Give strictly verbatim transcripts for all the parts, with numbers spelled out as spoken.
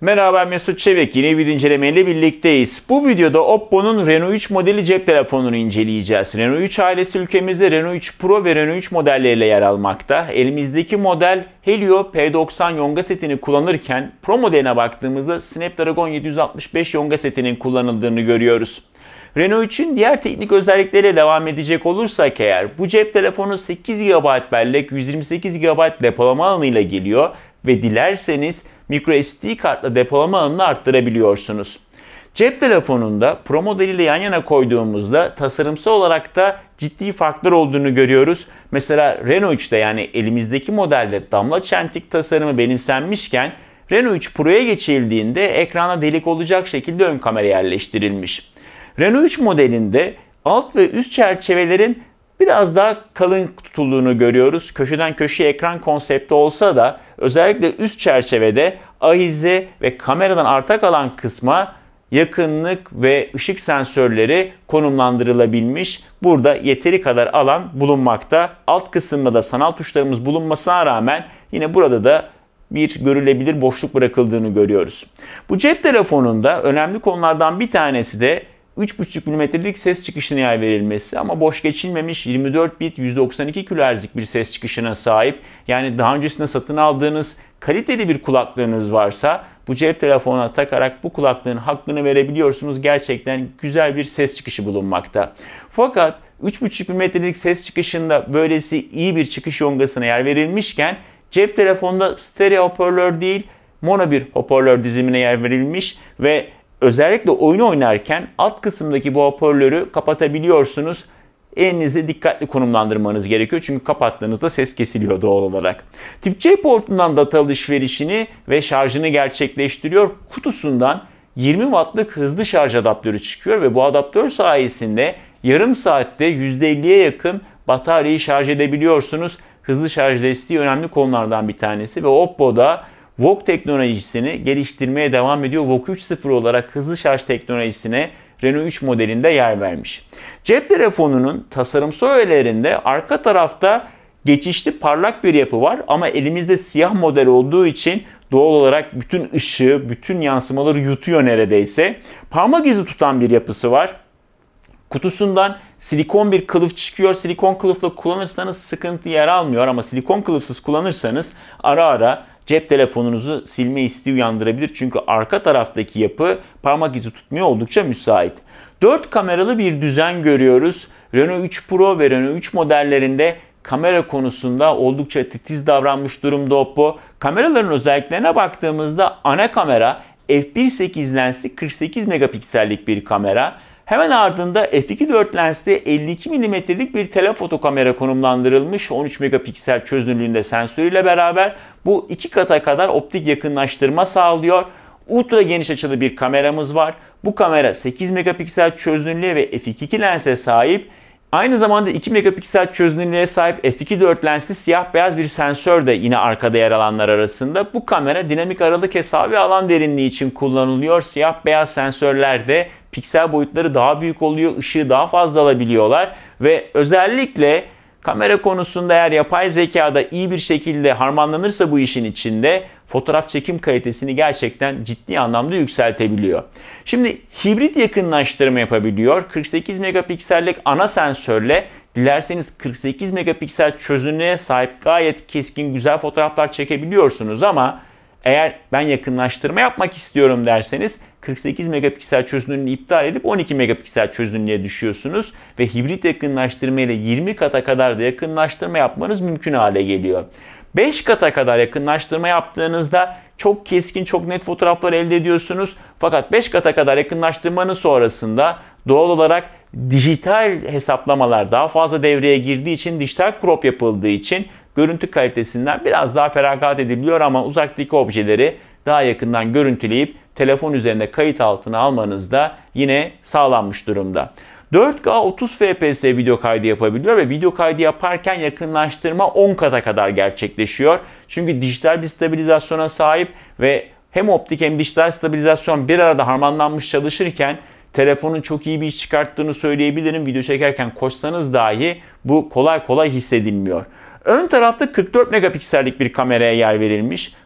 Merhaba, ben Mesut Çevik. Yeni bir incelemeyle birlikteyiz. Bu videoda Oppo'nun Reno üç modeli cep telefonunu inceleyeceğiz. Reno üç ailesi ülkemizde Reno üç Pro ve Reno üç modelleriyle yer almakta. Elimizdeki model Helio P doksan yonga setini kullanırken Pro modeline baktığımızda Snapdragon yedi yüz altmış beş yonga setinin kullanıldığını görüyoruz. Reno üçün diğer teknik özellikleriyle devam edecek olursak eğer, bu cep telefonu sekiz gigabayt bellek, yüz yirmi sekiz gigabayt depolama alanıyla geliyor ve dilerseniz microSD kartla depolama alanını arttırabiliyorsunuz. Cep telefonunda Pro modeliyle yan yana koyduğumuzda tasarımsal olarak da ciddi farklar olduğunu görüyoruz. Mesela Reno üçte, yani elimizdeki modelde damla çentik tasarımı benimsenmişken Reno üç Pro'ya geçildiğinde ekrana delik olacak şekilde ön kamera yerleştirilmiş. Reno üç modelinde alt ve üst çerçevelerin biraz daha kalın tutulduğunu görüyoruz. Köşeden köşeye ekran konsepti olsa da özellikle üst çerçevede ahize ve kameradan arta kalan kısma yakınlık ve ışık sensörleri konumlandırılabilmiş. Burada yeteri kadar alan bulunmakta. Alt kısımda da sanal tuşlarımız bulunmasına rağmen yine burada da bir görülebilir boşluk bırakıldığını görüyoruz. Bu cep telefonunda önemli konulardan bir tanesi de üç buçuk milimetrelik ses çıkışına yer verilmesi, ama boş geçilmemiş yirmi dört bit yüz doksan iki kilohertz'lik bir ses çıkışına sahip. Yani daha öncesinde satın aldığınız kaliteli bir kulaklığınız varsa bu cep telefonuna takarak bu kulaklığın hakkını verebiliyorsunuz. Gerçekten güzel bir ses çıkışı bulunmakta. Fakat üç buçuk milimetrelik ses çıkışında böylesi iyi bir çıkış yongasına yer verilmişken cep telefonunda stereo hoparlör değil mono bir hoparlör dizimine yer verilmiş ve özellikle oyun oynarken alt kısımdaki bu hoparlörü kapatabiliyorsunuz. Elinizi dikkatli konumlandırmanız gerekiyor çünkü kapattığınızda ses kesiliyor doğal olarak. Tip C portundan data alışverişini ve şarjını gerçekleştiriyor. Kutusundan yirmi wattlık hızlı şarj adaptörü çıkıyor ve bu adaptör sayesinde yarım saatte yüzde elliye yakın bataryayı şarj edebiliyorsunuz. Hızlı şarj desteği önemli konulardan bir tanesi ve Oppo'da V O O C teknolojisini geliştirmeye devam ediyor. V O O C üç nokta sıfır olarak hızlı şarj teknolojisine Reno üç modelinde yer vermiş. Cep telefonunun tasarımsal öğelerinde arka tarafta geçişli parlak bir yapı var ama elimizde siyah model olduğu için doğal olarak bütün ışığı, bütün yansımaları yutuyor neredeyse. Parmak izi tutan bir yapısı var. Kutusundan silikon bir kılıf çıkıyor. Silikon kılıfla kullanırsanız sıkıntı yer almıyor ama silikon kılıfsız kullanırsanız ara ara cep telefonunuzu silme isteği uyandırabilir. Çünkü arka taraftaki yapı parmak izi tutmaya oldukça müsait. dört kameralı bir düzen görüyoruz. Reno üç Pro ve Reno üç modellerinde kamera konusunda oldukça titiz davranmış durumda Oppo. Kameraların özelliklerine baktığımızda ana kamera f bir nokta sekiz lensli kırk sekiz megapiksellik bir kamera. Hemen ardında f iki nokta dört lensli elli iki milimetrelik bir telefoto kamera konumlandırılmış. on üç megapiksel çözünürlüğünde sensörüyle beraber bu iki kata kadar optik yakınlaştırma sağlıyor. Ultra geniş açılı bir kameramız var. Bu kamera sekiz megapiksel çözünürlüğe ve f iki nokta iki lense sahip. Aynı zamanda iki megapiksel çözünürlüğe sahip f iki nokta dört lensli siyah beyaz bir sensör de yine arkada yer alanlar arasında. Bu kamera dinamik aralık hesabı ve alan derinliği için kullanılıyor. Siyah beyaz sensörlerde piksel boyutları daha büyük oluyor, ışığı daha fazla alabiliyorlar ve özellikle kamera konusunda eğer yapay zekada iyi bir şekilde harmanlanırsa bu işin içinde fotoğraf çekim kalitesini gerçekten ciddi anlamda yükseltebiliyor. Şimdi hibrit yakınlaştırma yapabiliyor. kırk sekiz megapiksellik ana sensörle dilerseniz kırk sekiz megapiksel çözünürlüğe sahip gayet keskin güzel fotoğraflar çekebiliyorsunuz ama eğer ben yakınlaştırma yapmak istiyorum derseniz kırk sekiz megapiksel çözünürlüğünü iptal edip on iki megapiksel çözünürlüğe düşüyorsunuz ve hibrit yakınlaştırma ile yirmi kata kadar da yakınlaştırma yapmanız mümkün hale geliyor. beş kata kadar yakınlaştırma yaptığınızda çok keskin, çok net fotoğraflar elde ediyorsunuz. Fakat beş kata kadar yakınlaştırmanın sonrasında doğal olarak dijital hesaplamalar daha fazla devreye girdiği için, dijital crop yapıldığı için görüntü kalitesinden biraz daha feragat ediliyor ama uzaktaki objeleri daha yakından görüntüleyip telefon üzerinde kayıt altına almanız da yine sağlanmış durumda. dört K otuz F P S video kaydı yapabiliyor ve video kaydı yaparken yakınlaştırma on kata kadar gerçekleşiyor. Çünkü dijital bir stabilizasyona sahip ve hem optik hem dijital stabilizasyon bir arada harmanlanmış çalışırken telefonun çok iyi bir iş çıkarttığını söyleyebilirim. Video çekerken koşsanız dahi bu kolay kolay hissedilmiyor. Ön tarafta kırk dört megapiksellik bir kameraya yer verilmiş.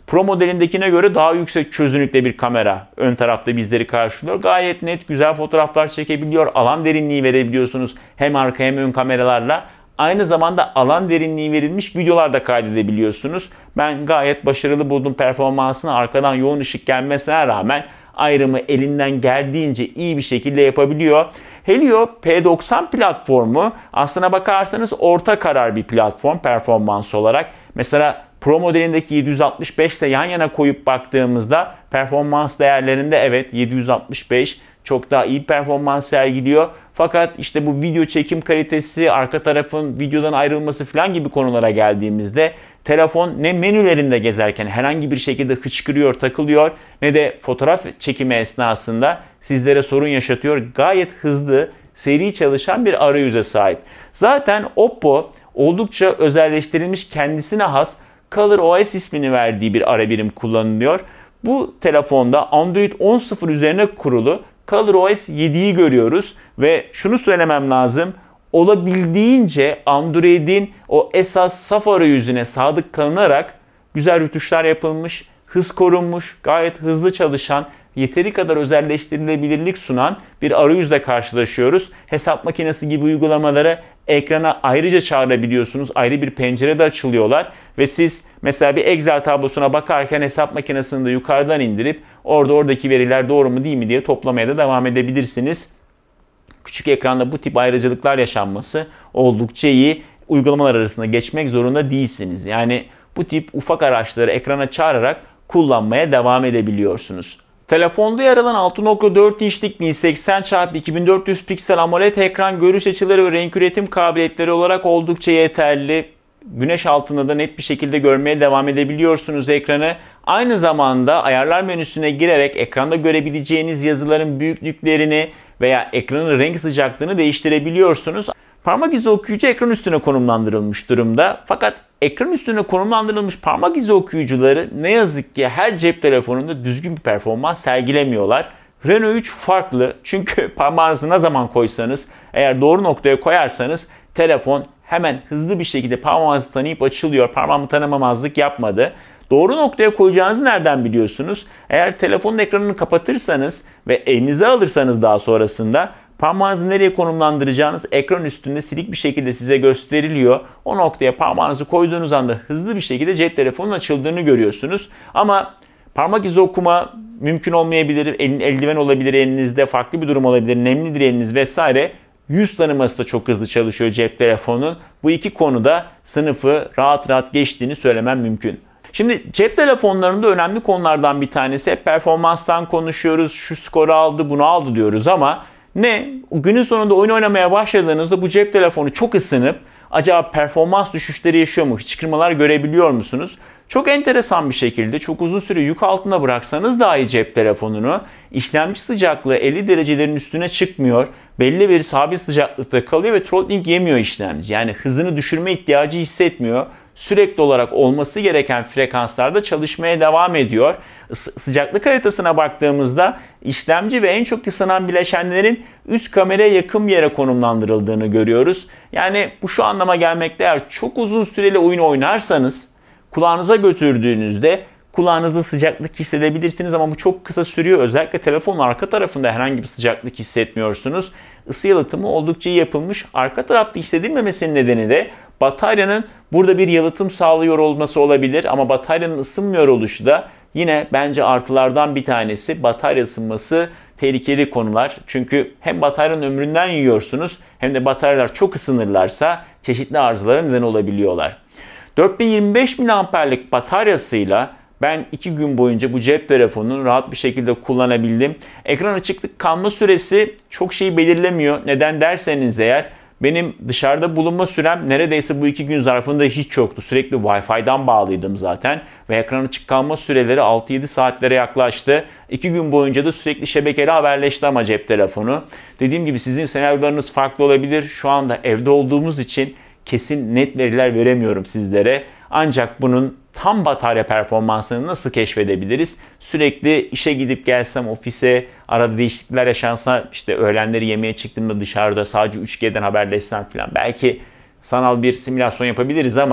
Pro modelindekine göre daha yüksek çözünürlükte bir kamera ön tarafta bizleri karşılıyor. Gayet net, güzel fotoğraflar çekebiliyor. Alan derinliği verebiliyorsunuz hem arka hem ön kameralarla. Aynı zamanda alan derinliği verilmiş videolar da kaydedebiliyorsunuz. Ben gayet başarılı buldum performansını. Arkadan yoğun ışık gelmesine rağmen ayrımı elinden geldiğince iyi bir şekilde yapabiliyor. Helio P doksan platformu aslına bakarsanız orta karar bir platform performans olarak. Mesela Pro modelindeki yedi yüz altmış beş ile yan yana koyup baktığımızda performans değerlerinde evet yedi yüz altmış beş çok daha iyi performans sergiliyor. Fakat işte bu video çekim kalitesi, arka tarafın videodan ayrılması falan gibi konulara geldiğimizde telefon ne menülerinde gezerken herhangi bir şekilde hıçkırıyor, takılıyor ne de fotoğraf çekimi esnasında sizlere sorun yaşatıyor. Gayet hızlı, seri çalışan bir arayüze sahip. Zaten Oppo oldukça özelleştirilmiş, kendisine has ColorOS ismini verdiği bir ara birim kullanılıyor. Bu telefonda Android on nokta sıfır üzerine kurulu ColorOS yediyi görüyoruz ve şunu söylemem lazım. Olabildiğince Android'in o esas saf arayüzüne sadık kalınarak güzel rötuşlar yapılmış, hız korunmuş, gayet hızlı çalışan, yeteri kadar özelleştirilebilirlik sunan bir arayüzle karşılaşıyoruz. Hesap makinesi gibi uygulamaları ekrana ayrıca çağırabiliyorsunuz. Ayrı bir pencerede açılıyorlar ve siz mesela bir Excel tablosuna bakarken hesap makinesini de yukarıdan indirip orada oradaki veriler doğru mu değil mi diye toplamaya da devam edebilirsiniz. Küçük ekranda bu tip ayrıcalıklar yaşanması oldukça iyi. Uygulamalar arasında geçmek zorunda değilsiniz. Yani bu tip ufak araçları ekrana çağırarak kullanmaya devam edebiliyorsunuz. Telefonda yer alan altı nokta dört inçlik bin seksen çarpı iki bin dört yüz piksel AMOLED ekran görüş açıları ve renk üretim kabiliyetleri olarak oldukça yeterli. Güneş altında da net bir şekilde görmeye devam edebiliyorsunuz ekranı. Aynı zamanda ayarlar menüsüne girerek ekranda görebileceğiniz yazıların büyüklüklerini veya ekranın renk sıcaklığını değiştirebiliyorsunuz. Parmak izi okuyucu ekran üstüne konumlandırılmış durumda. Fakat ekran üstüne konumlandırılmış parmak izi okuyucuları ne yazık ki her cep telefonunda düzgün bir performans sergilemiyorlar. Reno üç farklı çünkü parmağınızı ne zaman koysanız, eğer doğru noktaya koyarsanız telefon hemen hızlı bir şekilde parmağınızı tanıyıp açılıyor. Parmağımı tanımamazlık yapmadı. Doğru noktaya koyacağınızı nereden biliyorsunuz? Eğer telefonun ekranını kapatırsanız ve elinize alırsanız daha sonrasında parmağınızı nereye konumlandıracağınız ekran üstünde silik bir şekilde size gösteriliyor. O noktaya parmağınızı koyduğunuz anda hızlı bir şekilde cep telefonunun açıldığını görüyorsunuz. Ama parmak izi okuma mümkün olmayabilir, elin eldiven olabilir elinizde, farklı bir durum olabilir, nemlidir eliniz vesaire. Yüz tanıması da çok hızlı çalışıyor cep telefonunun. Bu iki konuda sınıfı rahat rahat geçtiğini söylemem mümkün. Şimdi cep telefonlarında önemli konulardan bir tanesi, hep performanstan konuşuyoruz, şu skoru aldı, bunu aldı diyoruz ama ne? Günün sonunda oyun oynamaya başladığınızda bu cep telefonu çok ısınıp acaba performans düşüşleri yaşıyor mu? Hıçkırmalar görebiliyor musunuz? Çok enteresan bir şekilde çok uzun süre yük altında bıraksanız dahi cep telefonunu işlemci sıcaklığı elli derecelerin üstüne çıkmıyor. Belli bir sabit sıcaklıkta kalıyor ve throttling yemiyor işlemci. Yani hızını düşürme ihtiyacı hissetmiyor. Sürekli olarak olması gereken frekanslarda çalışmaya devam ediyor. Sıcaklık haritasına baktığımızda işlemci ve en çok ısınan bileşenlerin üst kameraya yakın bir yere konumlandırıldığını görüyoruz. Yani bu şu anlama gelmekte, eğer çok uzun süreli oyun oynarsanız kulağınıza götürdüğünüzde kulağınızda sıcaklık hissedebilirsiniz ama bu çok kısa sürüyor. Özellikle telefonun arka tarafında herhangi bir sıcaklık hissetmiyorsunuz. Isı yalıtımı oldukça iyi yapılmış. Arka tarafta hissedilmemesinin nedeni de bataryanın burada bir yalıtım sağlıyor olması olabilir ama bataryanın ısınmıyor oluşu da yine bence artılardan bir tanesi. Batarya ısınması tehlikeli konular. Çünkü hem bataryanın ömründen yiyorsunuz hem de bataryalar çok ısınırlarsa çeşitli arızalara neden olabiliyorlar. dört bin yirmi beş miliamperlik bataryasıyla ben iki gün boyunca bu cep telefonunu rahat bir şekilde kullanabildim. Ekran açıklık kalma süresi çok şey belirlemiyor. Neden derseniz eğer, benim dışarıda bulunma sürem neredeyse bu iki gün zarfında hiç yoktu. Sürekli Wi-Fi'den bağlıydım zaten. Ve ekran açık kalma süreleri altı yedi saatlere yaklaştı. iki gün boyunca da sürekli şebekeli haberleşti ama cep telefonu. Dediğim gibi sizin senaryolarınız farklı olabilir. Şu anda evde olduğumuz için kesin net veriler veremiyorum sizlere. Ancak bunun tam batarya performansını nasıl keşfedebiliriz? Sürekli işe gidip gelsem ofise, arada değişiklikler yaşansa, işte öğlenleri yemeğe çıktığımda dışarıda sadece üç G'den haberleşsem falan belki sanal bir simülasyon yapabiliriz ama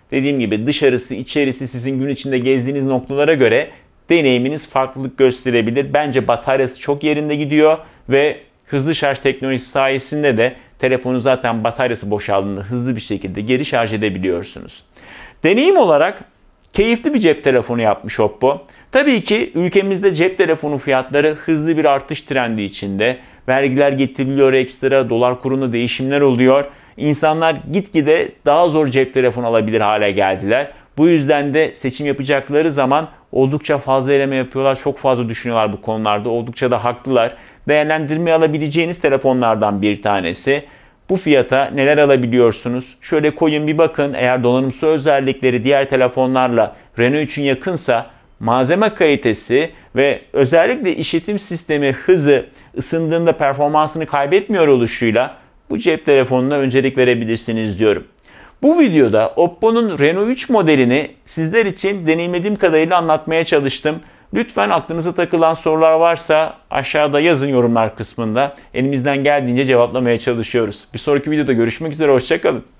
dediğim gibi dışarısı, içerisi sizin gün içinde gezdiğiniz noktalara göre deneyiminiz farklılık gösterebilir. Bence bataryası çok yerinde gidiyor ve hızlı şarj teknolojisi sayesinde de telefonu zaten bataryası boşaldığında hızlı bir şekilde geri şarj edebiliyorsunuz. Deneyim olarak keyifli bir cep telefonu yapmış Oppo. Tabii ki ülkemizde cep telefonu fiyatları hızlı bir artış trendi içinde. Vergiler getiriliyor ekstra, dolar kurunda değişimler oluyor. İnsanlar gitgide daha zor cep telefonu alabilir hale geldiler. Bu yüzden de seçim yapacakları zaman oldukça fazla eleme yapıyorlar. Çok fazla düşünüyorlar bu konularda. Oldukça da haklılar. Değerlendirmeye alabileceğiniz telefonlardan bir tanesi. Bu fiyata neler alabiliyorsunuz? Şöyle koyun bir bakın. Eğer donanımsal özellikleri diğer telefonlarla Reno üçün yakınsa, malzeme kalitesi ve özellikle işletim sistemi hızı ısındığında performansını kaybetmiyor oluşuyla bu cep telefonuna öncelik verebilirsiniz diyorum. Bu videoda Oppo'nun Reno üç modelini sizler için deneyimlediğim kadarıyla anlatmaya çalıştım. Lütfen aklınıza takılan sorular varsa aşağıda yazın yorumlar kısmında. Elimizden geldiğince cevaplamaya çalışıyoruz. Bir sonraki videoda görüşmek üzere, hoşça kalın.